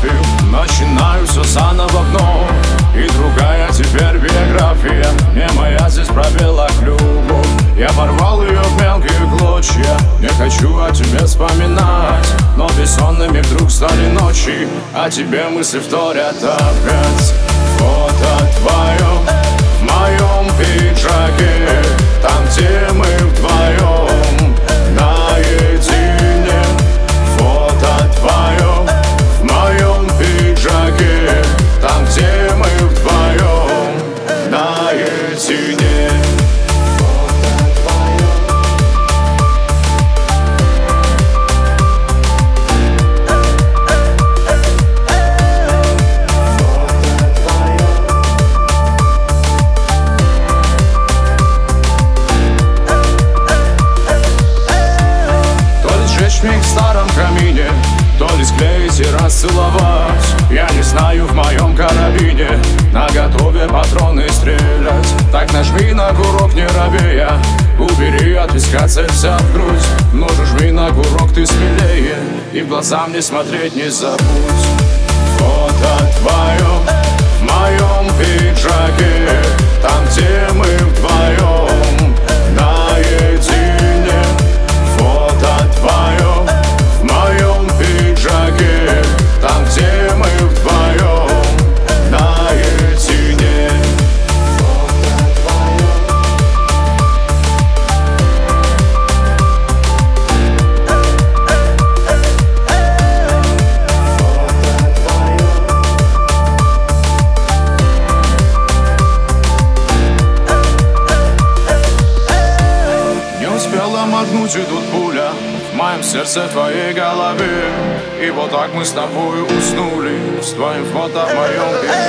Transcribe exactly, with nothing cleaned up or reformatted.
фотографию, начинаю все заново вновь. И другая теперь биография, не моя здесь пробела любовь. Я порвал ее в мелкие клочья, не хочу о тебе вспоминать. Но бессонными вдруг стали ночи, а тебе мысли вторят опять. Фото твое в моем пиджаке, там, где мы вдвоем наедине. Фото твое в моем пиджаке, там, где мы вдвоем наедине. Миг в старом камине, то ли склеить и расцеловать. Я не знаю, в моем карабине наготове патроны стрелять. Так нажми на курок, не робея, убери от виска цель вся в грудь. Но же жми на курок ты смелее, и в глаза мне смотреть не забудь. Фото твое в моем пиджаке, там, где мы вдвоем наедине. Фото твое в моем пиджаке, там, где мы вдвоем наедине. Не успела моргнуть, и тут пуля в моем сердце, в твоей голове. И вот так мы с тобой уснули, с твоим фото в моем пиджаке.